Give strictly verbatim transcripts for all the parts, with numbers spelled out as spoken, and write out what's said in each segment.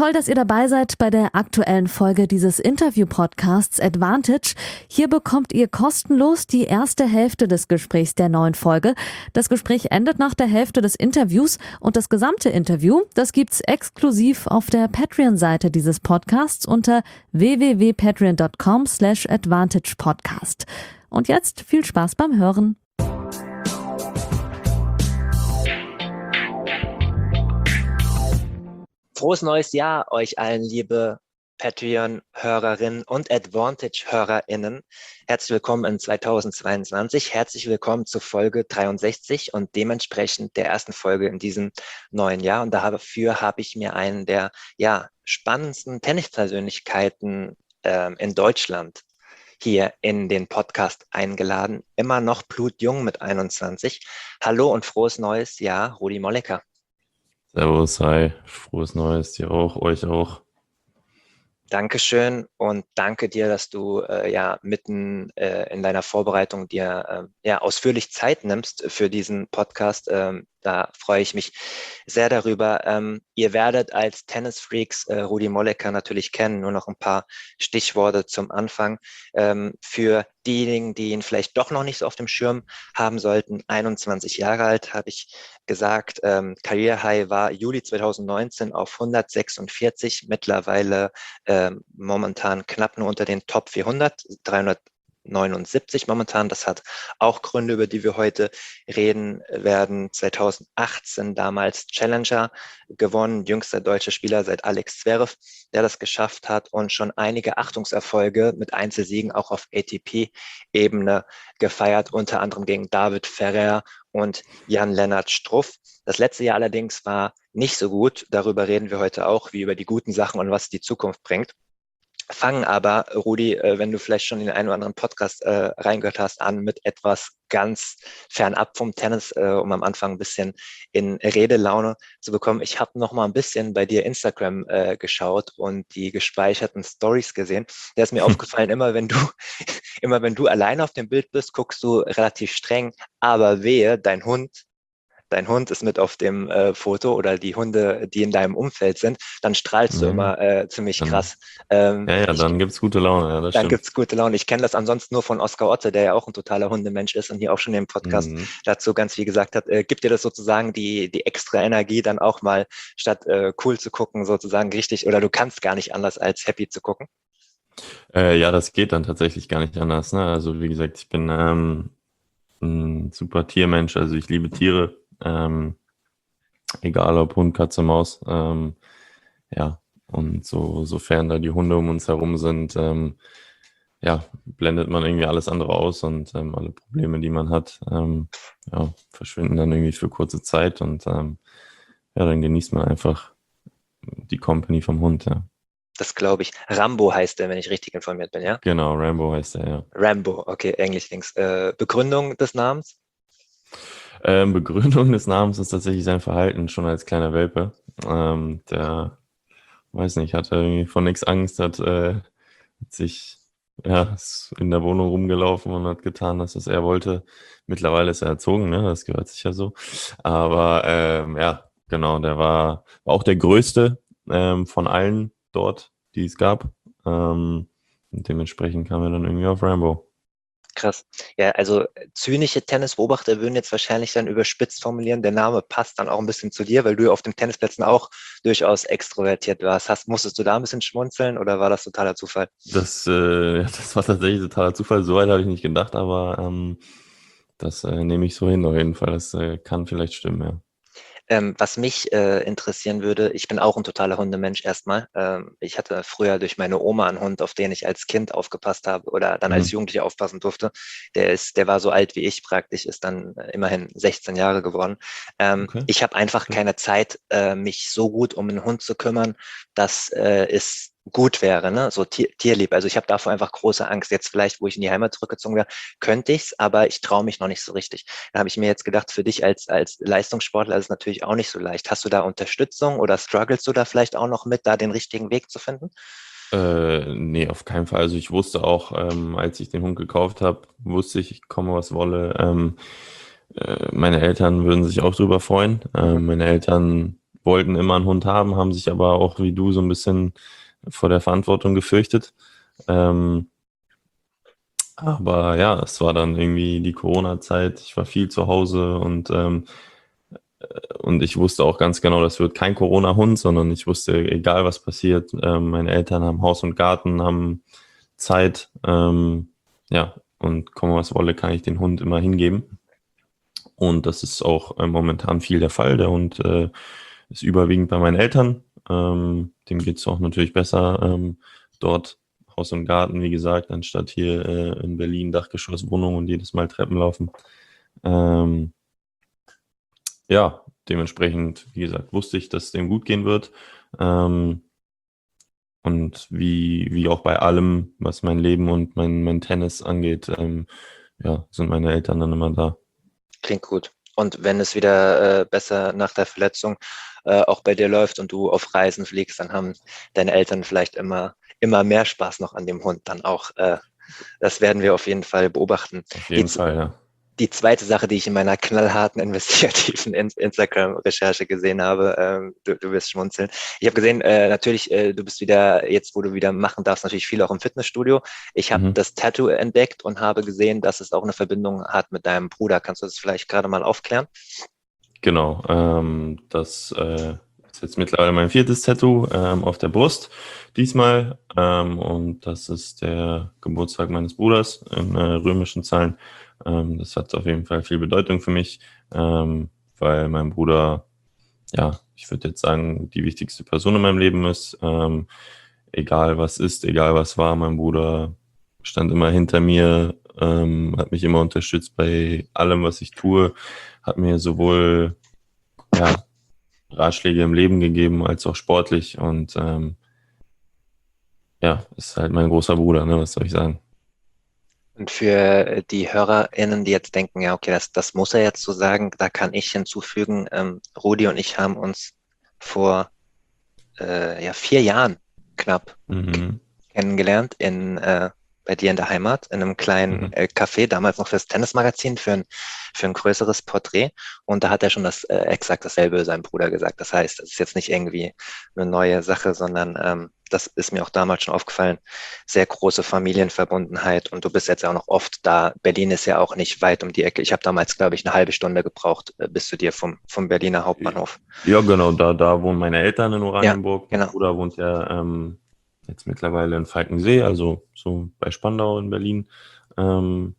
Toll, dass ihr dabei seid bei der aktuellen Folge dieses Interview-Podcasts Advantage. Hier bekommt ihr kostenlos die erste Hälfte des Gesprächs der neuen Folge. Das Gespräch endet nach der Hälfte des Interviews und das gesamte Interview, das gibt's exklusiv auf der Patreon-Seite dieses Podcasts unter w w w punkt patreon punkt com slash advantage podcast. Und jetzt viel Spaß beim Hören. Frohes neues Jahr euch allen, liebe Patreon-Hörerinnen und Advantage-HörerInnen. Herzlich willkommen in zweitausendzweiundzwanzig. Herzlich willkommen zu Folge dreiundsechzig und dementsprechend der ersten Folge in diesem neuen Jahr. Und dafür habe ich mir einen der ja, spannendsten Tennispersönlichkeiten ähm, in Deutschland hier in den Podcast eingeladen. Immer noch blutjung mit einundzwanzig. Hallo und frohes neues Jahr, Rudi Molleker. Servus, hi, frohes Neues, dir auch, euch auch. Dankeschön und danke dir, dass du äh, ja mitten äh, in deiner Vorbereitung dir äh, ja ausführlich Zeit nimmst für diesen Podcast. Ähm, da freue ich mich sehr darüber. Ähm, ihr werdet als Tennisfreaks äh, Rudi Molleker natürlich kennen. Nur noch ein paar Stichworte zum Anfang. Ähm, für diejenigen, die ihn vielleicht doch noch nicht so auf dem Schirm haben sollten, einundzwanzig Jahre alt, habe ich gesagt. Ähm, Career High war Juli zweitausendneunzehn auf hundertsechsundvierzig, mittlerweile ähm, momentan knapp nur unter den Top vierhundert, dreihundertneunundsiebzig momentan. Das hat auch Gründe, über die wir heute reden werden. zweitausendachtzehn damals Challenger gewonnen, jüngster deutscher Spieler seit Alex Zverev, der das geschafft hat und schon einige Achtungserfolge mit Einzelsiegen auch auf A T P-Ebene gefeiert, unter anderem gegen David Ferrer und Jan-Lennart Struff. Das letzte Jahr allerdings war nicht so gut. Darüber reden wir heute auch, wie über die guten Sachen und was die Zukunft bringt. Fangen aber, Rudi, wenn du vielleicht schon in den einen oder anderen Podcast äh, reingehört hast, an mit etwas ganz fernab vom Tennis, äh, um am Anfang ein bisschen in Redelaune zu bekommen. Ich habe noch mal ein bisschen bei dir Instagram äh, geschaut und die gespeicherten Stories gesehen. Da ist mir aufgefallen, immer wenn du immer wenn du alleine auf dem Bild bist, guckst du relativ streng, aber wehe, dein Hund dein Hund ist mit auf dem äh, Foto oder die Hunde, die in deinem Umfeld sind, dann strahlst du Mhm. immer äh, ziemlich Dann- krass. Ähm, Ja, ja, ich, dann gibt's gute Laune, ja, das dann stimmt. gibt's gute Laune. Ich kenne das ansonsten nur von Oskar Otte, der ja auch ein totaler Hundemensch ist und hier auch schon im Podcast Mhm. dazu ganz viel gesagt hat. Äh, gibt dir das sozusagen die, die extra Energie, dann auch mal statt äh, cool zu gucken, sozusagen richtig, oder du kannst gar nicht anders als happy zu gucken? Äh, ja, das geht dann tatsächlich gar nicht anders, ne? Also wie gesagt, ich bin ähm, ein super Tiermensch, also ich liebe Tiere, ähm, egal ob Hund, Katze, Maus, ähm, ja, und so, sofern da die Hunde um uns herum sind, ähm, ja, blendet man irgendwie alles andere aus und ähm, alle Probleme, die man hat, ähm, ja, verschwinden dann irgendwie für kurze Zeit und ähm, ja, dann genießt man einfach die Company vom Hund, ja. Das glaube ich. Rambo heißt der, wenn ich richtig informiert bin, ja? Genau, Rambo heißt er, ja. Rambo, okay, Englisch-Links. Äh, Begründung des Namens? Ähm, Begründung des Namens ist tatsächlich sein Verhalten schon als kleiner Welpe. Ähm, der, weiß nicht, hatte irgendwie von nichts Angst, hat, äh, hat sich ja, ist in der Wohnung rumgelaufen und hat getan, dass es er wollte. Mittlerweile ist er erzogen, ne? Das gehört sich ja so. Aber ähm, ja, genau, der war, war auch der größte ähm, von allen dort, die es gab. Ähm, und dementsprechend kam er dann irgendwie auf Rambo. Krass. Ja, also zynische Tennisbeobachter würden jetzt wahrscheinlich dann überspitzt formulieren, der Name passt dann auch ein bisschen zu dir, weil du ja auf den Tennisplätzen auch durchaus extrovertiert warst. Hast, musstest du da ein bisschen schmunzeln oder war das totaler Zufall? Das, äh, das war tatsächlich totaler Zufall. So weit habe ich nicht gedacht, aber ähm, das äh, nehme ich so hin auf jeden Fall. Das äh, kann vielleicht stimmen, ja. Ähm, was mich äh, interessieren würde, ich bin auch ein totaler Hundemensch erstmal. Ähm, ich hatte früher durch meine Oma einen Hund, auf den ich als Kind aufgepasst habe oder dann als Mhm. Jugendlicher aufpassen durfte. Der ist, der war so alt wie ich praktisch, ist dann äh, immerhin sechzehn Jahre geworden. Ähm, Okay. ich habe einfach Okay. keine Zeit, äh, mich so gut um einen Hund zu kümmern, dass äh, es gut wäre, ne? So tier, tierlieb. Also ich habe davor einfach große Angst. Jetzt vielleicht, wo ich in die Heimat zurückgezogen wäre, könnte ich's, aber ich traue mich noch nicht so richtig. Da habe ich mir jetzt gedacht, für dich als, als Leistungssportler ist es natürlich auch nicht so leicht. Hast du da Unterstützung oder strugglest du da vielleicht auch noch mit, da den richtigen Weg zu finden? Äh, nee, auf keinen Fall. Also ich wusste auch, ähm, als ich den Hund gekauft habe, wusste ich, ich komme was wolle. Ähm, äh, meine Eltern würden sich auch drüber freuen. Ähm, Mhm. meine Eltern wollten immer einen Hund haben, haben sich aber auch wie du so ein bisschen vor der Verantwortung gefürchtet. Ähm, aber ja, es war dann irgendwie die Corona-Zeit. Ich war viel zu Hause und ähm, und ich wusste auch ganz genau, das wird kein Corona-Hund, sondern ich wusste, egal was passiert, ähm, meine Eltern haben Haus und Garten, haben Zeit, ähm, ja, und komme was wolle, kann ich den Hund immer hingeben. Und das ist auch äh, momentan viel der Fall. Der Hund äh, ist überwiegend bei meinen Eltern. Ähm, dem geht es auch natürlich besser. Ähm, dort Haus und Garten, wie gesagt, anstatt hier äh, in Berlin Dachgeschosswohnung und jedes Mal Treppen laufen. Ähm, ja, dementsprechend, wie gesagt, wusste ich, dass es dem gut gehen wird. Ähm, und wie, wie auch bei allem, was mein Leben und mein, mein Tennis angeht, ähm, ja, sind meine Eltern dann immer da. Klingt gut. Und wenn es wieder äh, besser nach der Verletzung äh, auch bei dir läuft und du auf Reisen fliegst, dann haben deine Eltern vielleicht immer, immer mehr Spaß noch an dem Hund dann auch. Äh, das werden wir auf jeden Fall beobachten. Auf Die, jeden Fall, ja. die zweite Sache, die ich in meiner knallharten investigativen In- Instagram-Recherche gesehen habe, ähm, du, du wirst schmunzeln. Ich habe gesehen, äh, natürlich, äh, du bist wieder, jetzt wo du wieder machen darfst, natürlich viel auch im Fitnessstudio. Ich habe Mhm. das Tattoo entdeckt und habe gesehen, dass es auch eine Verbindung hat mit deinem Bruder. Kannst du das vielleicht gerade mal aufklären? Genau, ähm, das äh, ist jetzt mittlerweile mein viertes Tattoo ähm, auf der Brust diesmal. Ähm, und das ist der Geburtstag meines Bruders in äh, römischen Zahlen. Ähm, das hat auf jeden Fall viel Bedeutung für mich, ähm, weil mein Bruder, ja, ich würde jetzt sagen, die wichtigste Person in meinem Leben ist. Ähm, egal was ist, egal was war, mein Bruder stand immer hinter mir, ähm, hat mich immer unterstützt bei allem, was ich tue, hat mir sowohl ja, Ratschläge im Leben gegeben als auch sportlich und ähm, ja, ist halt mein großer Bruder, ne, was soll ich sagen? Und für die HörerInnen, die jetzt denken, ja, okay, das, das muss er jetzt so sagen, da kann ich hinzufügen, ähm, Rudi und ich haben uns vor äh, ja, vier Jahren knapp Mhm. kennengelernt in, äh, bei dir in der Heimat, in einem kleinen Mhm. äh, Café, damals noch fürs Tennismagazin, für ein, für ein größeres Porträt. Und da hat er schon das äh, exakt dasselbe seinem Bruder gesagt. Das heißt, das ist jetzt nicht irgendwie eine neue Sache, sondern ähm, das ist mir auch damals schon aufgefallen, sehr große Familienverbundenheit. Und du bist jetzt auch noch oft da. Berlin ist ja auch nicht weit um die Ecke. Ich habe damals, glaube ich, eine halbe Stunde gebraucht, äh, bis zu dir vom, vom Berliner Hauptbahnhof. Ja, genau, da, da wohnen meine Eltern in Ja, Oranienburg. Mein genau. Bruder wohnt ja ähm, jetzt mittlerweile in Falkensee, also so bei Spandau in Berlin. Ähm,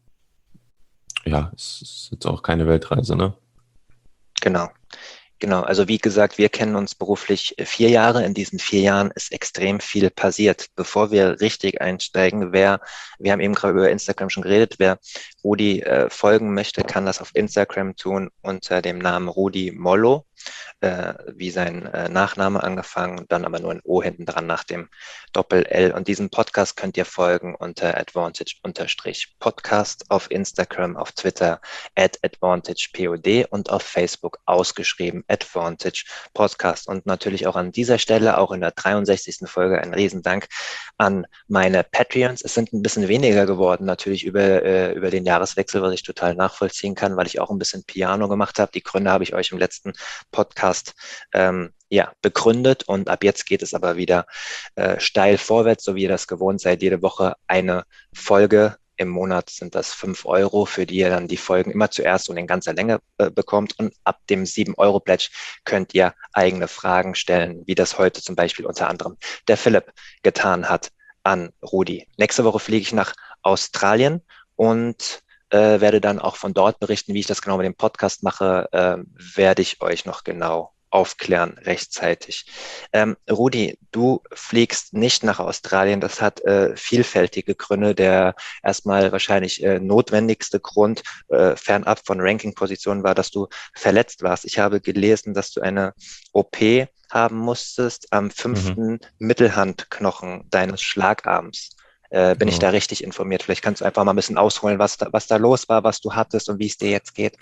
ja, es ist jetzt auch keine Weltreise, ne? Genau. Genau, also wie gesagt, wir kennen uns beruflich äh, vier Jahre. In diesen vier Jahren ist extrem viel passiert. Bevor wir richtig einsteigen, wer, wir haben eben gerade über Instagram schon geredet, wer Rudi äh, folgen möchte, kann das auf Instagram tun unter dem Namen Rudi Mollo, äh, wie sein äh, Nachname angefangen, dann aber nur ein O hinten dran nach dem Doppel-L. Und diesen Podcast könnt ihr folgen unter Advantage-Podcast auf Instagram, auf Twitter at AdvantagePod und auf Facebook ausgeschrieben Advantage Podcast. Und natürlich auch an dieser Stelle, auch in der dreiundsechzigsten Folge, ein Riesendank an meine Patreons. Es sind ein bisschen weniger geworden, natürlich über, äh, über den Jahreswechsel, was ich total nachvollziehen kann, weil ich auch ein bisschen Piano gemacht habe. Die Gründe habe ich euch im letzten Podcast ähm, ja, begründet und ab jetzt geht es aber wieder äh, steil vorwärts, so wie ihr das gewohnt seid. Jede Woche eine Folge. Im Monat sind das fünf Euro, für die ihr dann die Folgen immer zuerst und in ganzer Länge äh, bekommt. Und ab dem sieben-Euro-Pledge könnt ihr eigene Fragen stellen, wie das heute zum Beispiel unter anderem der Philipp getan hat an Rudi. Nächste Woche fliege ich nach Australien und äh, werde dann auch von dort berichten, wie ich das genau mit dem Podcast mache, äh, werde ich euch noch genau aufklären rechtzeitig. Ähm, Rudi, du fliegst nicht nach Australien. Das hat äh, vielfältige Gründe. Der erstmal wahrscheinlich äh, notwendigste Grund äh, fernab von Ranking-Positionen war, dass du verletzt warst. Ich habe gelesen, dass du eine O P haben musstest am Mhm. fünften Mittelhandknochen deines Schlagarms. Äh, bin ich da Genau. richtig informiert? Vielleicht kannst du einfach mal ein bisschen ausholen, was da, was da los war, was du hattest und wie es dir jetzt geht.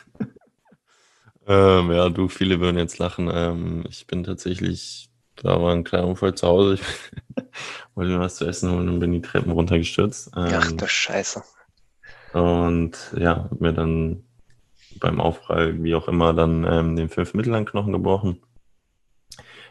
Ähm, ja, du, viele würden jetzt lachen. Ähm, ich bin tatsächlich, da war ein kleiner Unfall zu Hause. Ich wollte mir was zu essen holen und bin die Treppen runtergestürzt. Ach du Ähm, Scheiße. und ja, hab mir dann beim Aufprall, wie auch immer, dann ähm, den fünften Mittelhandknochen gebrochen.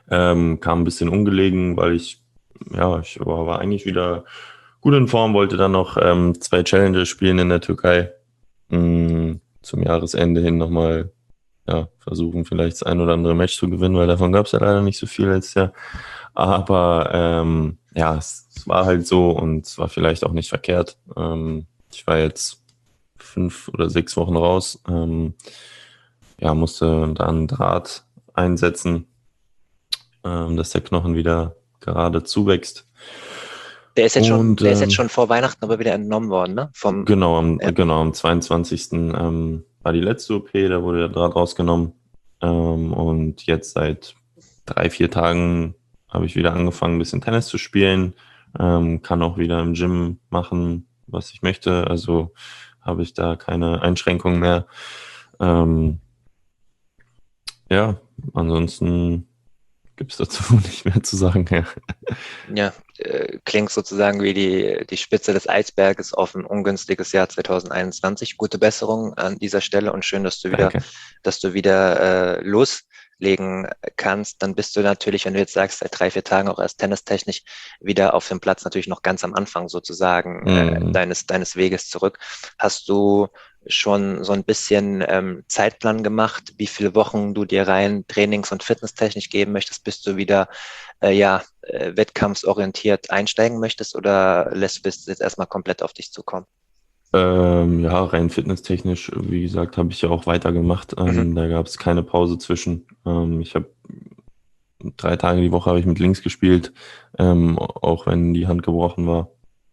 Ähm, kam ein bisschen ungelegen, weil ich, ja, ich war, war eigentlich wieder gut in Form, wollte dann noch ähm, zwei Challenges spielen in der Türkei. Mh, zum Jahresende hin nochmal ja, versuchen, vielleicht das ein oder andere Match zu gewinnen, weil davon gab es ja leider nicht so viel letztes Jahr. Aber ähm, ja, es, es war halt so und es war vielleicht auch nicht verkehrt. Ähm, ich war jetzt fünf oder sechs Wochen raus. Ähm, ja, musste da einen Draht einsetzen, ähm, dass der Knochen wieder gerade zuwächst. Der ist jetzt schon, Und der ist jetzt ähm, schon vor Weihnachten aber wieder entnommen worden, ne? Vom, genau, am, ja. genau, am zweiundzwanzigsten Ähm, war die letzte O P, da wurde der Draht rausgenommen. Ähm, und jetzt seit drei, vier Tagen habe ich wieder angefangen, ein bisschen Tennis zu spielen. Ähm, kann auch wieder im Gym machen, was ich möchte. Also habe ich da keine Einschränkungen mehr. Ähm, ja, ansonsten gibt es dazu nicht mehr zu sagen. Ja. Ja, äh, klingt sozusagen wie die, die Spitze des Eisberges auf ein ungünstiges Jahr zwanzig einundzwanzig. Gute Besserung an dieser Stelle und schön, dass du wieder, Danke. dass du wieder äh, loslegen kannst. Dann bist du natürlich, wenn du jetzt sagst, seit drei, vier Tagen auch erst tennistechnisch wieder auf dem Platz, natürlich noch ganz am Anfang sozusagen äh, Mhm. deines, deines Weges zurück. Hast du schon so ein bisschen ähm, Zeitplan gemacht, wie viele Wochen du dir rein trainings- und fitnesstechnisch geben möchtest, bis du wieder äh, ja, äh, wettkampfsorientiert einsteigen möchtest oder lässt du es jetzt erstmal komplett auf dich zukommen? Ähm, ja, rein fitnesstechnisch, wie gesagt, habe ich ja auch weitergemacht. Mhm. Ähm, da gab es keine Pause zwischen. Ähm, ich habe drei Tage die Woche habe ich mit links gespielt, ähm, auch wenn die Hand gebrochen war.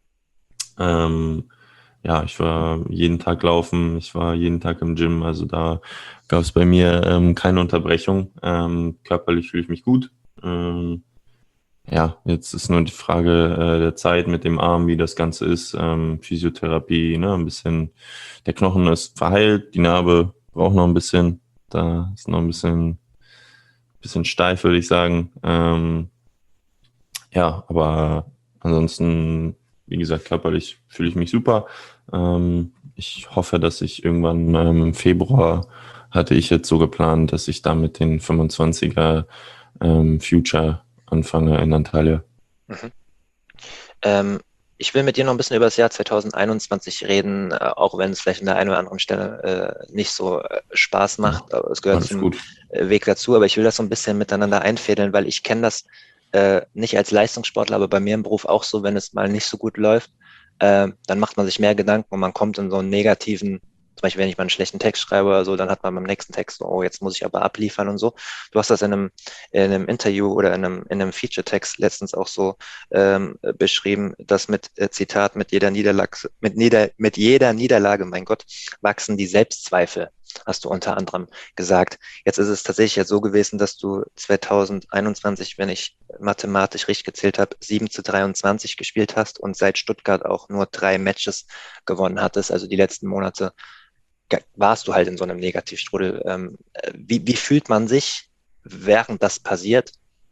Ähm, ja, ich war jeden Tag laufen, ich war jeden Tag im Gym, also da gab es bei mir ähm, keine Unterbrechung. Ähm, körperlich fühle ich mich gut. Ähm, ja, jetzt ist nur die Frage äh, der Zeit mit dem Arm, wie das Ganze ist. Ähm, Physiotherapie, ne, ein bisschen. Der Knochen ist verheilt, die Narbe braucht noch ein bisschen. Da ist noch ein bisschen, bisschen steif, würde ich sagen. Ähm, ja, aber ansonsten, wie gesagt, körperlich fühle ich mich super. Ähm, ich hoffe, dass ich irgendwann ähm, im Februar hatte ich jetzt so geplant, dass ich da mit den fünfundzwanziger ähm, Future anfange in Antalya. Mhm. Ähm, ich will mit dir noch ein bisschen über das Jahr zwanzig einundzwanzig reden, äh, auch wenn es vielleicht an der einen oder anderen Stelle äh, nicht so äh, Spaß Ja, macht. Aber es gehört alles zum gut. äh, Weg dazu. Aber ich will das so ein bisschen miteinander einfädeln, weil ich kenne das äh, nicht als Leistungssportler, aber bei mir im Beruf auch so, wenn es mal nicht so gut läuft, äh, dann macht man sich mehr Gedanken und man kommt in so einen negativen, zum Beispiel, wenn ich mal einen schlechten Text schreibe oder so, dann hat man beim nächsten Text so, oh, jetzt muss ich aber abliefern und so. Du hast das in einem, in einem Interview oder in einem, in einem Feature-Text letztens auch so ähm, beschrieben, dass mit äh, Zitat, mit jeder Niederlage, mit, Nieder, mit jeder Niederlage, mein Gott, wachsen die Selbstzweifel, hast du unter anderem gesagt. Jetzt ist es tatsächlich ja so gewesen, dass du zwanzig einundzwanzig, wenn ich mathematisch richtig gezählt habe, sieben zu dreiundzwanzig gespielt hast und seit Stuttgart auch nur drei Matches gewonnen hattest. Also die letzten Monate warst du halt in so einem Negativstrudel. Ähm, äh, wie, wie fühlt man sich, während das passiert?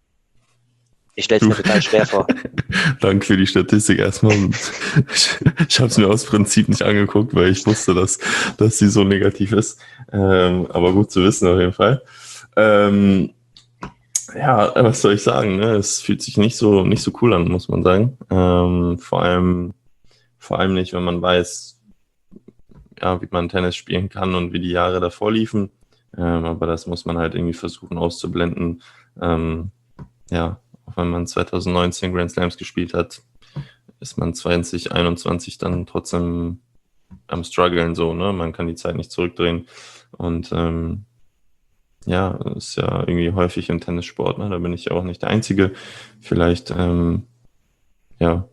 Ich stelle es Du, mir total schwer vor. danke für die Statistik erstmal. Ich, ich habe es mir aus Prinzip nicht angeguckt, weil ich wusste, dass, dass sie so negativ ist. Ähm, aber gut zu wissen auf jeden Fall. Ähm, ja, was soll ich sagen? Ne? Es fühlt sich nicht so, nicht so cool an, muss man sagen. Ähm, vor allem, vor allem nicht, wenn man weiß, ja, wie man Tennis spielen kann und wie die Jahre davor liefen. Ähm, aber das muss man halt irgendwie versuchen auszublenden. Ähm, ja, auch wenn man zwanzig neunzehn Grand Slams gespielt hat, ist man zwanzig einundzwanzig dann trotzdem am struggeln so, ne? Man kann die Zeit nicht zurückdrehen. Und ähm, ja, ist ja irgendwie häufig im Tennissport, ne? Da bin ich ja auch nicht der Einzige. Vielleicht, ähm, ja,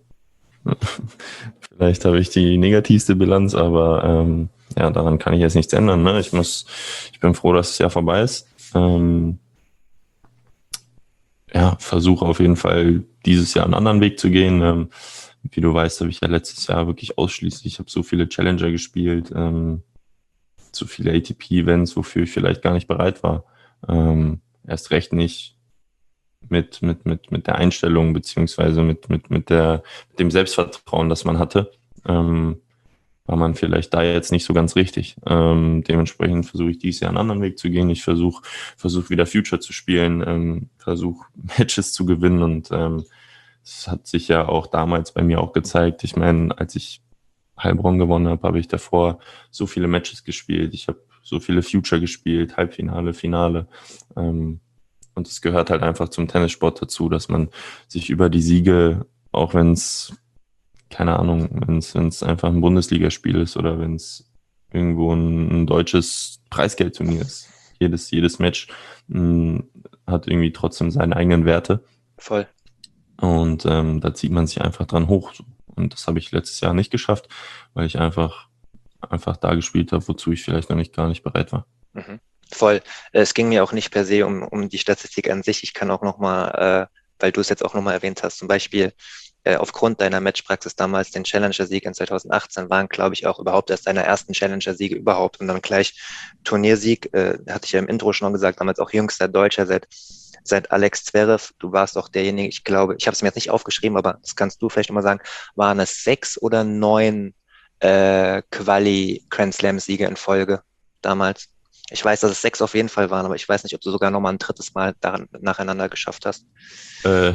vielleicht habe ich die negativste Bilanz, aber ähm, ja, daran kann ich jetzt nichts ändern. Ne? Ich muss, ich bin froh, dass das Jahr vorbei ist. Ähm, ja, versuche auf jeden Fall dieses Jahr einen anderen Weg zu gehen. Ähm, wie du weißt, habe ich ja letztes Jahr wirklich ausschließlich, ich habe so viele Challenger gespielt, ähm, so viele A T P-Events, wofür ich vielleicht gar nicht bereit war. Ähm, erst recht nicht mit, mit, mit, mit der Einstellung, beziehungsweise mit, mit, mit, der, mit dem Selbstvertrauen, das man hatte. Ähm, war man vielleicht da jetzt nicht so ganz richtig. Ähm, dementsprechend versuche ich dieses Jahr einen anderen Weg zu gehen. Ich versuche versuche wieder Future zu spielen, ähm, versuche Matches zu gewinnen und ähm, das hat sich ja auch damals bei mir auch gezeigt. Ich meine, als ich Heilbronn gewonnen habe, habe ich davor so viele Matches gespielt. Ich habe so viele Future gespielt, Halbfinale, Finale. Ähm, und es gehört halt einfach zum Tennissport dazu, dass man sich über die Siege, auch wenn es, keine Ahnung, wenn es wenn es einfach ein Bundesligaspiel ist oder wenn es irgendwo ein, ein deutsches Preisgeldturnier ist, jedes, jedes Match mh, hat irgendwie trotzdem seine eigenen Werte. Voll. Und ähm, da zieht man sich einfach dran hoch. Und das habe ich letztes Jahr nicht geschafft, weil ich einfach, einfach da gespielt habe, wozu ich vielleicht noch nicht gar nicht bereit war. Mhm. Voll. Es ging mir auch nicht per se um, um die Statistik an sich. Ich kann auch nochmal, äh, weil du es jetzt auch nochmal erwähnt hast, zum Beispiel äh, aufgrund deiner Matchpraxis damals den Challenger-Sieg in zweitausendachtzehn waren, glaube ich, auch überhaupt erst deine ersten Challenger-Siege überhaupt und dann gleich Turniersieg, äh, hatte ich ja im Intro schon gesagt, damals auch jüngster Deutscher seit seit Alex Zverev. Du warst auch derjenige, ich glaube, ich habe es mir jetzt nicht aufgeschrieben, aber das kannst du vielleicht nochmal sagen, waren es sechs oder neun äh, Quali-Grand Slam-Siege in Folge damals? Ich weiß, dass es sechs auf jeden Fall waren, aber ich weiß nicht, ob du sogar nochmal ein drittes Mal daran, nacheinander geschafft hast. Äh,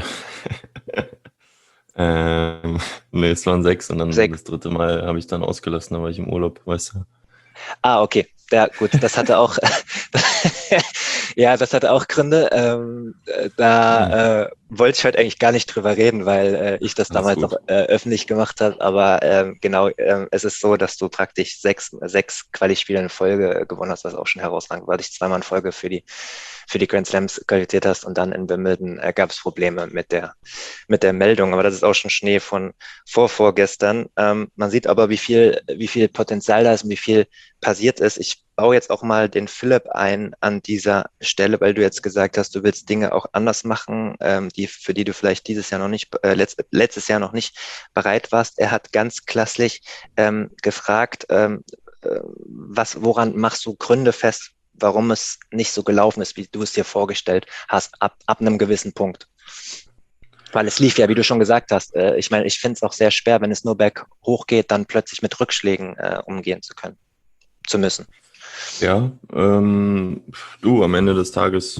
ähm, nee, es waren sechs und dann Sechs. das dritte Mal habe ich dann ausgelassen, da war ich im Urlaub, weißt du. Ah, okay. Ja, gut, das hatte auch, ja, das hatte auch Gründe. Ähm, äh, da äh, wollte ich heute eigentlich gar nicht drüber reden, weil äh, ich das Alles damals gut. auch äh, öffentlich gemacht habe. Aber ähm, genau, ähm, es ist so, dass du praktisch sechs, sechs Quali-Spiele in Folge äh, gewonnen hast, was auch schon herausragend war, dich zweimal in Folge für die für die Grand Slams qualifiziert hast und dann in Wimbledon äh, gab es Probleme mit der mit der Meldung. Aber das ist auch schon Schnee von vor vorgestern. Ähm, man sieht aber, wie viel wie viel Potenzial da ist und wie viel passiert ist. Ich baue jetzt auch mal den Philipp ein an dieser Stelle, weil du jetzt gesagt hast, du willst Dinge auch anders machen, ähm, die für die du vielleicht dieses Jahr noch nicht, äh, letzt, letztes Jahr noch nicht bereit warst. Er hat ganz klassisch ähm, gefragt, ähm, äh, was, woran machst du Gründe fest, warum es nicht so gelaufen ist, wie du es dir vorgestellt hast, ab, ab einem gewissen Punkt? Weil es lief ja, wie du schon gesagt hast. Äh, ich meine, ich finde es auch sehr schwer, wenn es nur berghoch geht, dann plötzlich mit Rückschlägen äh, umgehen zu können, zu müssen. Ja, ähm, du, am Ende des Tages,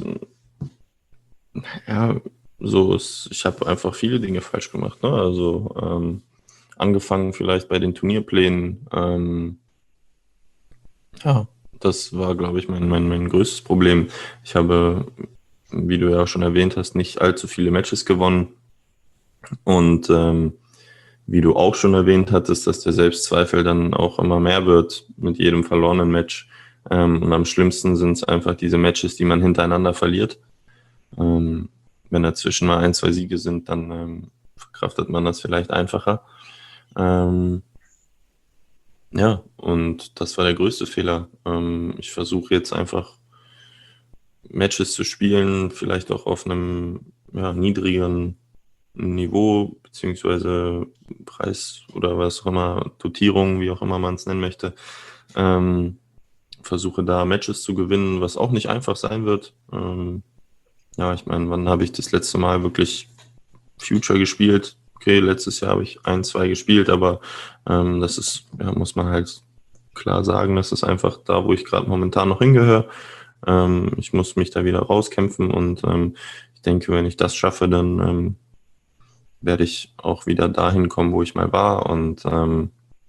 ja, so ist, ich habe einfach viele Dinge falsch gemacht, ne? Also ähm, angefangen vielleicht bei den Turnierplänen, ähm, ja, das war, glaube ich, mein, mein, mein größtes Problem. Ich habe, wie du ja auch schon erwähnt hast, nicht allzu viele Matches gewonnen und ähm, wie du auch schon erwähnt hattest, dass der Selbstzweifel dann auch immer mehr wird mit jedem verlorenen Match. Ähm, und am schlimmsten sind es einfach diese Matches, die man hintereinander verliert. Ähm, wenn dazwischen mal ein, zwei Siege sind, dann ähm, verkraftet man das vielleicht einfacher. Ähm, ja, und das war der größte Fehler. Ähm, ich versuche jetzt einfach Matches zu spielen, vielleicht auch auf einem ja, niedrigeren Niveau, beziehungsweise Preis oder was auch immer, Dotierung, wie auch immer man es nennen möchte. Ähm, versuche da Matches zu gewinnen, was auch nicht einfach sein wird. Ähm, ja, ich meine, wann habe ich das letzte Mal wirklich Future gespielt? Okay, letztes Jahr habe ich ein, zwei gespielt, aber ähm, das ist, ja, muss man halt klar sagen, das ist einfach da, wo ich gerade momentan noch hingehöre. Ähm, ich muss mich da wieder rauskämpfen und ähm, ich denke, wenn ich das schaffe, dann ähm, werde ich auch wieder dahin kommen, wo ich mal war. Und ähm,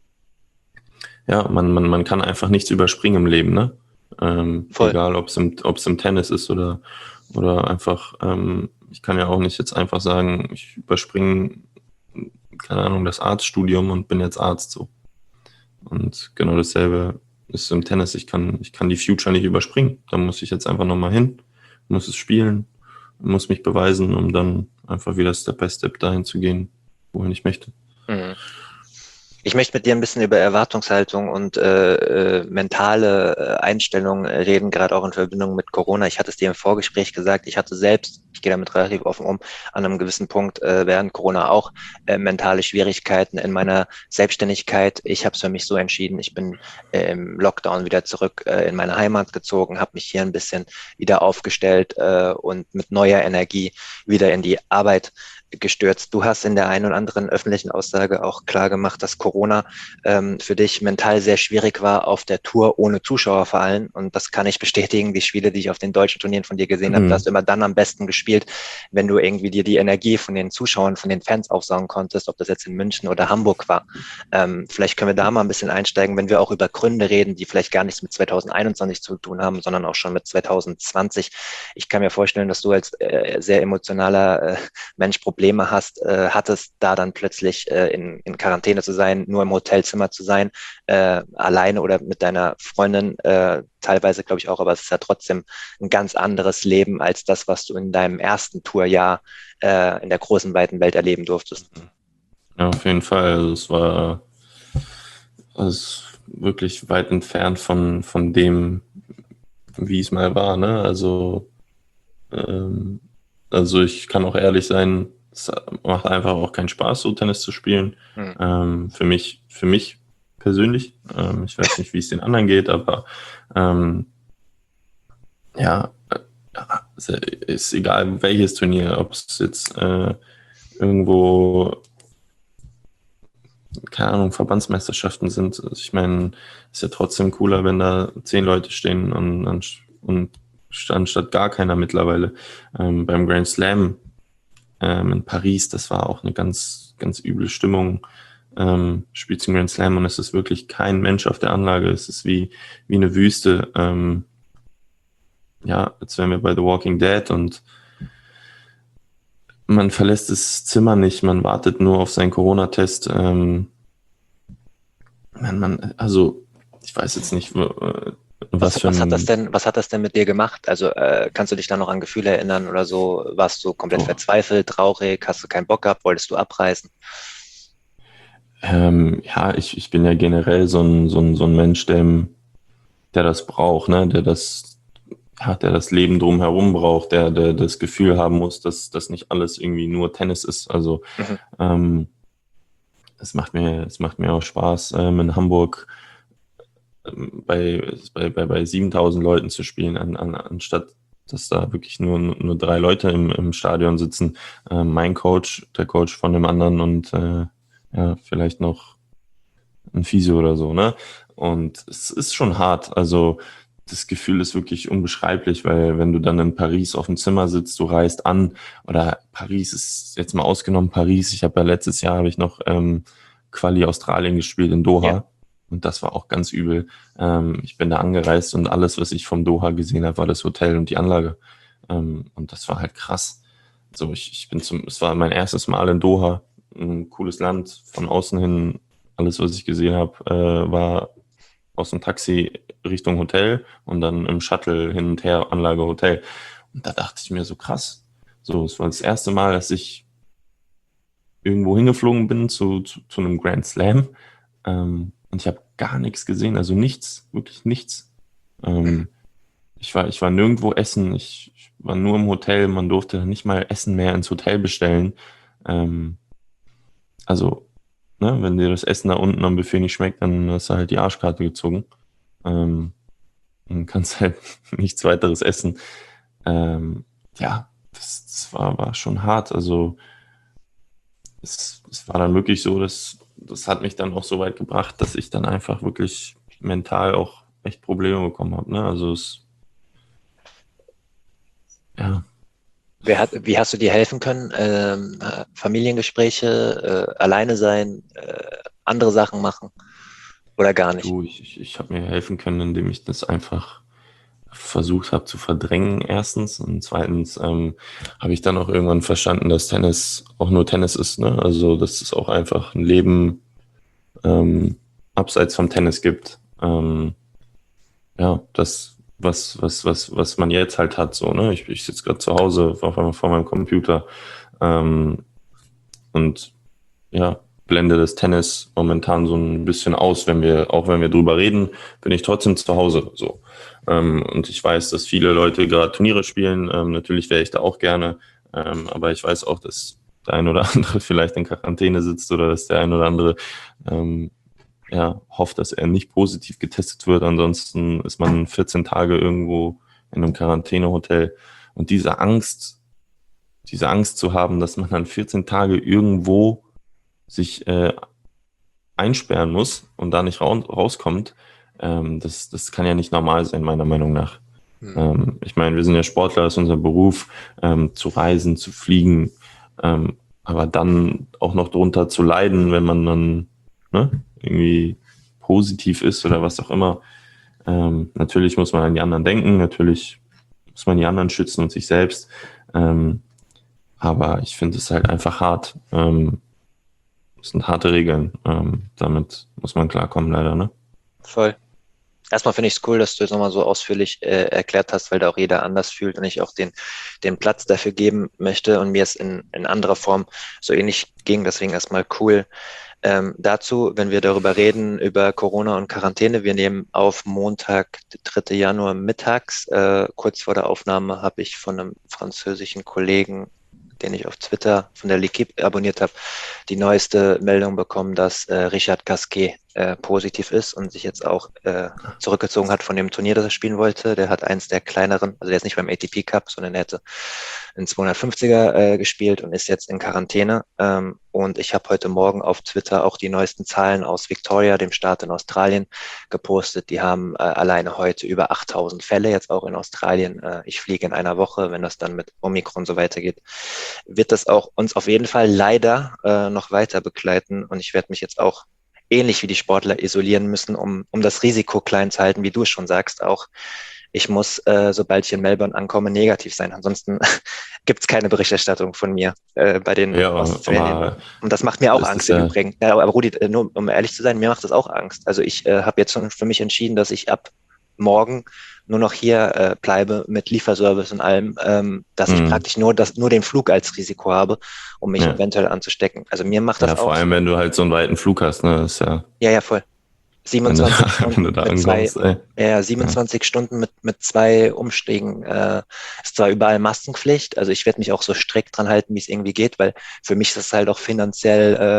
ja, man, man, man kann einfach nichts überspringen im Leben, ne? Ähm, Voll. egal, ob es im, ob es im Tennis ist oder, oder einfach, ähm, ich kann ja auch nicht jetzt einfach sagen, ich überspringe, keine Ahnung, das Arztstudium und bin jetzt Arzt so. Und genau dasselbe ist im Tennis. Ich kann, ich kann die Future nicht überspringen. Da muss ich jetzt einfach nochmal hin, muss es spielen, muss mich beweisen, um dann einfach wieder Step by Step dahin zu gehen, wohin ich möchte. Mhm. Ich möchte mit dir ein bisschen über Erwartungshaltung und äh, äh, mentale äh, Einstellung reden, gerade auch in Verbindung mit Corona. Ich hatte es dir im Vorgespräch gesagt, ich hatte selbst, ich gehe damit relativ offen um, an einem gewissen Punkt äh, während Corona auch äh, mentale Schwierigkeiten in meiner Selbstständigkeit. Ich habe es für mich so entschieden, ich bin äh, im Lockdown wieder zurück äh, in meine Heimat gezogen, habe mich hier ein bisschen wieder aufgestellt äh, und mit neuer Energie wieder in die Arbeit gestürzt. Du hast in der einen oder anderen öffentlichen Aussage auch klar gemacht, dass Corona ähm, für dich mental sehr schwierig war auf der Tour ohne Zuschauer vor allem. Und das kann ich bestätigen. Die Spiele, die ich auf den deutschen Turnieren von dir gesehen habe, da hast Mhm. du immer dann am besten gespielt, wenn du irgendwie dir die Energie von den Zuschauern, von den Fans aufsaugen konntest, ob das jetzt in München oder Hamburg war. Ähm, vielleicht können wir da mal ein bisschen einsteigen, wenn wir auch über Gründe reden, die vielleicht gar nichts mit zwanzig einundzwanzig zu tun haben, sondern auch schon mit zwanzig zwanzig. Ich kann mir vorstellen, dass du als äh, sehr emotionaler äh, Mensch Probleme hast, äh, hattest, da dann plötzlich äh, in, in Quarantäne zu sein, nur im Hotelzimmer zu sein, äh, alleine oder mit deiner Freundin, äh, teilweise glaube ich auch, aber es ist ja trotzdem ein ganz anderes Leben als das, was du in deinem ersten Tourjahr äh, in der großen, weiten Welt erleben durftest. Ja, auf jeden Fall. Also es war es ist wirklich weit entfernt von, von dem, wie es mal war, ne? Also, ähm, also ich kann auch ehrlich sein, es macht einfach auch keinen Spaß, so Tennis zu spielen. Hm. Ähm, für mich, für mich persönlich. Ähm, ich weiß nicht, wie es den anderen geht, aber ähm, ja, äh, ist egal welches Turnier, ob es jetzt äh, irgendwo, keine Ahnung, Verbandsmeisterschaften sind. Also ich meine, ist ja trotzdem cooler, wenn da zehn Leute stehen und, und anstatt gar keiner mittlerweile. Ähm, beim Grand Slam ähm, in Paris, das war auch eine ganz, ganz üble Stimmung. Ähm, spielt zum Grand Slam und es ist wirklich kein Mensch auf der Anlage. Es ist wie, wie eine Wüste. Ähm, ja, als wären wir bei The Walking Dead und man verlässt das Zimmer nicht, man wartet nur auf seinen Corona-Test. Ähm, man, man, also ich weiß jetzt nicht, w- was Was, für was hat das ein denn, was hat das denn mit dir gemacht? Also äh, kannst du dich da noch an Gefühle erinnern oder so? Warst du komplett oh, verzweifelt, traurig? Hast du keinen Bock gehabt? Wolltest du abreisen? ähm, ja, ich, ich bin ja generell so ein, so ein, so ein Mensch, der, der das braucht, ne, der das, ja, der das Leben drumherum braucht, der, der das Gefühl haben muss, dass das nicht alles irgendwie nur Tennis ist. Also Mhm. ähm, es macht mir, es macht mir auch Spaß, ähm, in Hamburg ähm, bei, bei, bei, bei siebentausend Leuten zu spielen, an, an, anstatt dass da wirklich nur, nur drei Leute im, im Stadion sitzen. Ähm, mein Coach, der Coach von dem anderen und äh, ja, vielleicht noch ein Physio oder so, ne? Und es ist schon hart. Also das Gefühl ist wirklich unbeschreiblich, weil wenn du dann in Paris auf dem Zimmer sitzt, du reist an, oder Paris ist jetzt mal ausgenommen, Paris, ich habe ja letztes Jahr habe ich noch ähm, Quali Australien gespielt in Ja. Doha und das war auch ganz übel. Ähm, ich bin da angereist und alles, was ich vom Doha gesehen habe, war das Hotel und die Anlage. Ähm, und das war halt krass. So, ich, ich bin zum, es war mein erstes Mal in Doha, ein cooles Land, von außen hin, alles, was ich gesehen habe, äh, war aus dem Taxi Richtung Hotel und dann im Shuttle hin und her, Anlage Hotel. Und da dachte ich mir so krass. So, es war das erste Mal, dass ich irgendwo hingeflogen bin zu, zu, zu einem Grand Slam. Ähm, und ich habe gar nichts gesehen, also nichts, wirklich nichts. Mhm. Ähm, ich war, ich war nirgendwo essen, ich, ich war nur im Hotel, man durfte nicht mal Essen mehr ins Hotel bestellen. Ähm, also, ne, wenn dir das Essen da unten am Buffet nicht schmeckt, dann hast du halt die Arschkarte gezogen. Ähm, und kannst halt nichts weiteres essen. Ähm, ja, das, das war, war schon hart. Also es, es war dann wirklich so, dass das hat mich dann auch so weit gebracht, dass ich dann einfach wirklich mental auch echt Probleme bekommen habe. Ne? Also es, ja, Wer hat, wie hast du dir helfen können? Ähm, äh, Familiengespräche, äh, alleine sein, äh, andere Sachen machen oder gar nicht? du, ich, ich, ich habe mir helfen können, indem ich das einfach versucht habe zu verdrängen, erstens. Und zweitens ähm, habe ich dann auch irgendwann verstanden, dass Tennis auch nur Tennis ist. Ne? Also, dass es auch einfach ein Leben ähm, abseits vom Tennis gibt. Ähm, ja, das, was, was, was, was man jetzt halt hat, so, ne? Ich, ich sitze gerade zu Hause auf einmal vor meinem Computer ähm, und ja, blende das Tennis momentan so ein bisschen aus, wenn wir, auch wenn wir drüber reden, bin ich trotzdem zu Hause. So. Ähm, und ich weiß, dass viele Leute gerade Turniere spielen. Ähm, natürlich wäre ich da auch gerne, ähm, aber ich weiß auch, dass der ein oder andere vielleicht in Quarantäne sitzt oder dass der ein oder andere ähm, ja, hofft, dass er nicht positiv getestet wird. Ansonsten ist man vierzehn Tage irgendwo in einem Quarantänehotel. Und diese Angst, diese Angst zu haben, dass man dann vierzehn Tage irgendwo sich äh, einsperren muss und da nicht ra- rauskommt, ähm, das, das kann ja nicht normal sein, meiner Meinung nach. Mhm. Ähm, ich meine, wir sind ja Sportler, das ist unser Beruf, ähm, zu reisen, zu fliegen, ähm, aber dann auch noch drunter zu leiden, wenn man dann ne, irgendwie positiv ist oder was auch immer. Ähm, natürlich muss man an die anderen denken, natürlich muss man die anderen schützen und sich selbst. Ähm, aber ich finde es halt einfach hart. Ähm, das sind harte Regeln. Ähm, damit muss man klarkommen, leider, ne? Voll. Erstmal finde ich es cool, dass du es nochmal so ausführlich äh, erklärt hast, weil da auch jeder anders fühlt und ich auch den, den Platz dafür geben möchte und mir es in, in anderer Form so ähnlich ging. Deswegen erstmal cool. Ähm, dazu, wenn wir darüber reden, über Corona und Quarantäne, wir nehmen auf Montag, dritter Januar mittags. Äh, kurz vor der Aufnahme habe ich von einem französischen Kollegen, den ich auf Twitter von der L'Équipe abonniert habe, die neueste Meldung bekommen, dass äh, Richard Gasquet äh, positiv ist und sich jetzt auch äh, zurückgezogen hat von dem Turnier, das er spielen wollte. Der hat eins der kleineren, also der ist nicht beim A T P Cup, sondern der hätte in zweihundertfünfziger äh, gespielt und ist jetzt in Quarantäne. Ähm, und ich habe heute Morgen auf Twitter auch die neuesten Zahlen aus Victoria, dem Staat in Australien, gepostet. Die haben äh, alleine heute über achttausend Fälle, jetzt auch in Australien. Äh, ich fliege in einer Woche, wenn das dann mit Omikron so weitergeht, wird das auch uns auf jeden Fall leider äh, noch weiter begleiten. Und ich werde mich jetzt auch ähnlich wie die Sportler isolieren müssen, um, um das Risiko klein zu halten, wie du es schon sagst, auch ich muss, äh, sobald ich in Melbourne ankomme, negativ sein. Ansonsten gibt es keine Berichterstattung von mir äh, bei den Ja, Australien. aber Und das macht mir auch das Angst ist im ja, Übrigen. Ja, aber Rudi, äh, nur um ehrlich zu sein, mir macht das auch Angst. Also ich äh, habe jetzt schon für mich entschieden, dass ich ab morgen nur noch hier äh, bleibe mit Lieferservice und allem, ähm, dass ich mh, praktisch nur das, nur den Flug als Risiko habe, um mich ja. eventuell anzustecken. Also mir macht das Ja, vor auch, allem, wenn du halt so einen weiten Flug hast, ne, das ist ja, ja, ja, voll. wenn du siebenundzwanzig da, wenn du Stunden da mit zwei, ankommst, ey. ja, Ja, siebenundzwanzig Stunden mit, mit zwei Umstiegen. Äh, ist zwar überall Maskenpflicht, also ich werde mich auch so strikt dran halten, wie es irgendwie geht, weil für mich ist es halt auch finanziell äh,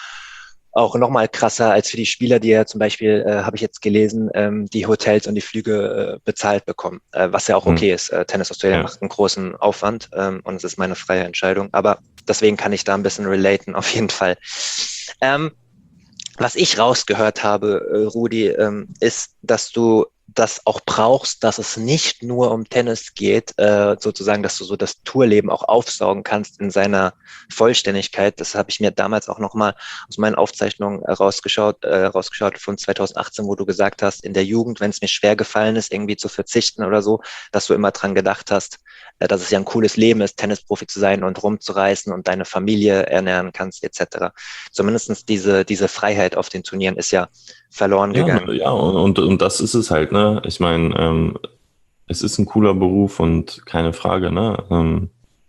auch nochmal krasser als für die Spieler, die ja zum Beispiel, äh, habe ich jetzt gelesen, ähm, die Hotels und die Flüge äh, bezahlt bekommen, äh, was ja auch hm, okay ist. Äh, Tennis Australia ja. macht einen großen Aufwand ähm, und es ist meine freie Entscheidung, aber deswegen kann ich da ein bisschen relaten, auf jeden Fall. Ähm, Was ich rausgehört habe, äh, Rudi, ähm, ist, dass du das auch brauchst, dass es nicht nur um Tennis geht, äh, sozusagen, dass du so das Tourleben auch aufsaugen kannst in seiner Vollständigkeit. Das habe ich mir damals auch nochmal aus meinen Aufzeichnungen rausgeschaut, äh, rausgeschaut von zweitausendachtzehn, wo du gesagt hast, in der Jugend, wenn es mir schwer gefallen ist, irgendwie zu verzichten oder so, dass du immer dran gedacht hast, äh, dass es ja ein cooles Leben ist, Tennisprofi zu sein und rumzureisen und deine Familie ernähren kannst, et cetera. Zumindest diese, diese Freiheit auf den Turnieren ist ja verloren Ja, gegangen. ne, ja, und, und das ist es halt, ne? Ich meine, ähm, es ist ein cooler Beruf und keine Frage, ne? Ähm,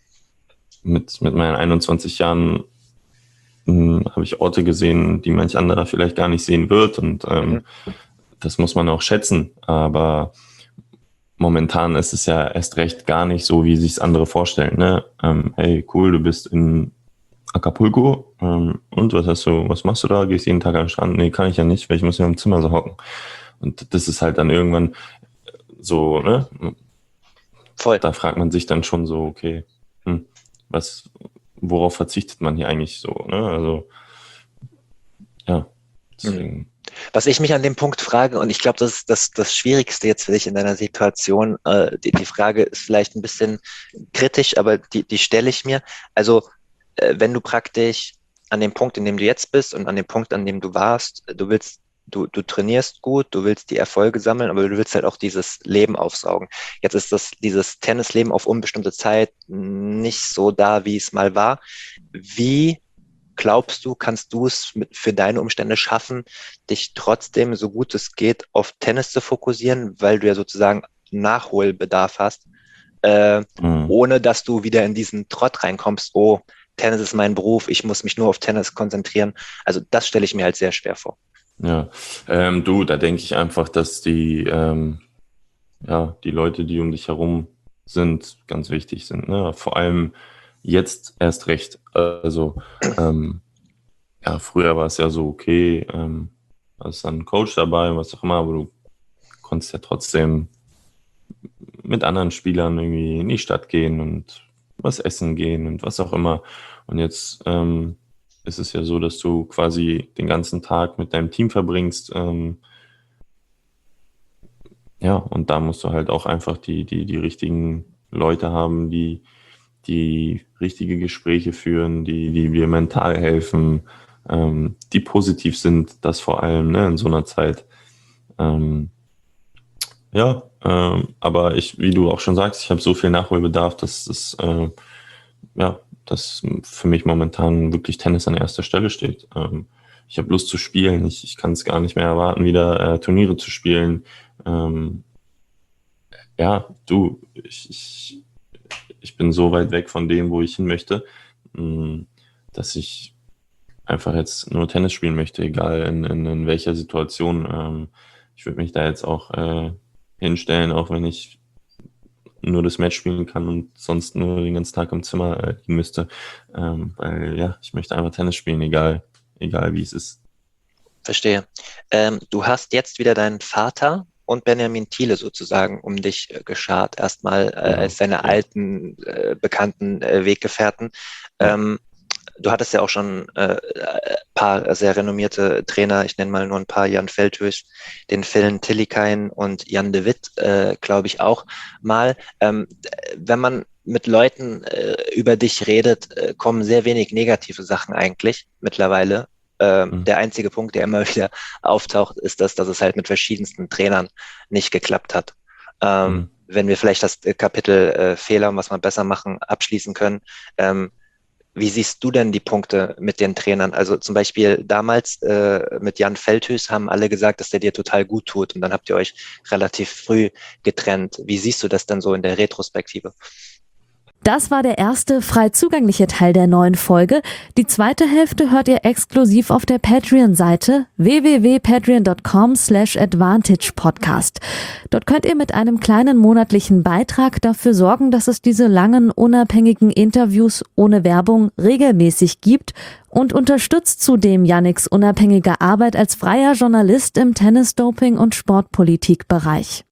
mit, mit meinen einundzwanzig Jahren hm, habe ich Orte gesehen, die manch anderer vielleicht gar nicht sehen wird und Mhm. ähm, das muss man auch schätzen, aber momentan ist es ja erst recht gar nicht so, wie sich andere vorstellen, ne? Ähm, hey, cool, du bist in Acapulco, ähm, und was hast du, was machst du da? Gehst jeden Tag an den Strand? Nee, kann ich ja nicht, weil ich muss ja im Zimmer so hocken. Und das ist halt dann irgendwann so, ne? Voll. Da fragt man sich dann schon so, okay, hm, was, worauf verzichtet man hier eigentlich so, ne? Also, ja, Mhm. deswegen, Was ich mich an dem Punkt frage, und ich glaube, das ist das, das Schwierigste jetzt für dich in deiner Situation, äh, die, die Frage ist vielleicht ein bisschen kritisch, aber die, die stelle ich mir. Also, äh, wenn du praktisch an dem Punkt, in dem du jetzt bist und an dem Punkt, an dem du warst, du willst, du, du trainierst gut, du willst die Erfolge sammeln, aber du willst halt auch dieses Leben aufsaugen. Jetzt ist das, dieses Tennisleben auf unbestimmte Zeit nicht so da, wie es mal war. Wie glaubst du, kannst du es mit, für deine Umstände schaffen, dich trotzdem, so gut es geht, auf Tennis zu fokussieren, weil du ja sozusagen Nachholbedarf hast, äh, hm, ohne dass du wieder in diesen Trott reinkommst, oh, Tennis ist mein Beruf, ich muss mich nur auf Tennis konzentrieren. Also das stelle ich mir halt sehr schwer vor. ja. Ähm, du, da denke ich einfach, dass die, ähm, ja, die Leute, die um dich herum sind, ganz wichtig sind, ne? Vor allem jetzt erst recht. Also, ähm, ja, früher war es ja so, okay, ähm, hast dann einen Coach dabei, was auch immer, aber du konntest ja trotzdem mit anderen Spielern irgendwie in die Stadt gehen und was essen gehen und was auch immer. Und jetzt ähm, ist es ja so, dass du quasi den ganzen Tag mit deinem Team verbringst. Ähm, ja, und da musst du halt auch einfach die, die, die richtigen Leute haben, die, die richtige Gespräche führen, die, die dir mental helfen, ähm, die positiv sind, das vor allem, ne, in so einer Zeit. Ähm, ja, ähm, aber ich, wie du auch schon sagst, ich habe so viel Nachholbedarf, dass das, äh, ja, dass für mich momentan wirklich Tennis an erster Stelle steht. Ähm, ich habe Lust zu spielen, ich, ich kann es gar nicht mehr erwarten, wieder äh, Turniere zu spielen. Ähm, ja, du, ich, ich, ich bin so weit weg von dem, wo ich hin möchte, mh, dass ich einfach jetzt nur Tennis spielen möchte, egal in, in, in welcher Situation. Ähm, ich würde mich da jetzt auch äh, hinstellen, auch wenn ich nur das Match spielen kann und sonst nur den ganzen Tag im Zimmer äh, liegen müsste. Ähm, weil ja, ich möchte einfach Tennis spielen, egal, egal wie es ist. Verstehe. Ähm, du hast jetzt wieder deinen Vater und Benjamin Thiele sozusagen um dich äh, geschart, erstmal äh, Genau, als deine ja. alten, äh, bekannten äh, Weggefährten. Ja. Ähm, du hattest ja auch schon äh, ein paar sehr renommierte Trainer, ich nenne mal nur ein paar, Jan Feldhuis, den Phil Tillikainen und Jan de Witt, äh, glaube ich auch mal. Ähm, wenn man mit Leuten äh, über dich redet, äh, kommen sehr wenig negative Sachen eigentlich mittlerweile. Ähm, Mhm. der einzige Punkt, der immer wieder auftaucht, ist das, dass es halt mit verschiedensten Trainern nicht geklappt hat. Ähm, Mhm. wenn wir vielleicht das Kapitel äh, Fehler und was man besser machen abschließen können, ähm, wie siehst du denn die Punkte mit den Trainern? Also zum Beispiel damals äh, mit Jan Feldhuis haben alle gesagt, dass der dir total gut tut und dann habt ihr euch relativ früh getrennt. Wie siehst du das dann so in der Retrospektive? Das war der erste frei zugängliche Teil der neuen Folge. Die zweite Hälfte hört ihr exklusiv auf der Patreon-Seite w w w punkt patreon punkt com slash advantage podcast. Dort könnt ihr mit einem kleinen monatlichen Beitrag dafür sorgen, dass es diese langen, unabhängigen Interviews ohne Werbung regelmäßig gibt und unterstützt zudem Yannicks unabhängige Arbeit als freier Journalist im Tennis-Doping- und Sportpolitik-Bereich.